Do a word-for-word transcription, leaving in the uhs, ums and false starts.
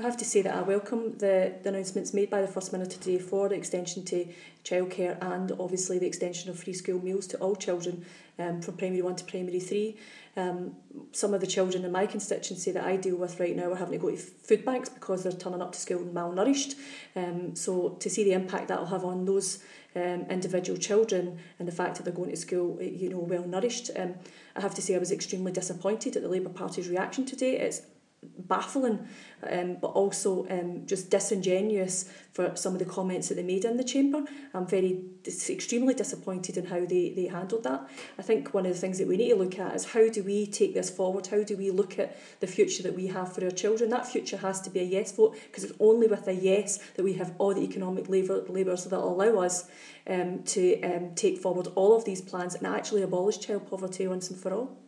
I have to say that I welcome the, the announcements made by the First Minister today for the extension to childcare and obviously the extension of free school meals to all children um, from primary one to primary three. Um, some of the children in my constituency that I deal with right now are having to go to food banks because they're turning up to school malnourished. Um, so to see the impact that will have on those um, individual children and the fact that they're going to school, you know, well nourished, um, I have to say I was extremely disappointed at the Labour Party's reaction today. It's baffling, um, but also um, just disingenuous for some of the comments that they made in the chamber. I'm very dis- extremely disappointed in how they, they handled that. I think one of the things that we need to look at is how do we take this forward? How do we look at the future that we have for our children? That future has to be a yes vote, because it's only with a yes that we have all the economic labour levers that will allow us um, to um, take forward all of these plans and actually abolish child poverty once and for all.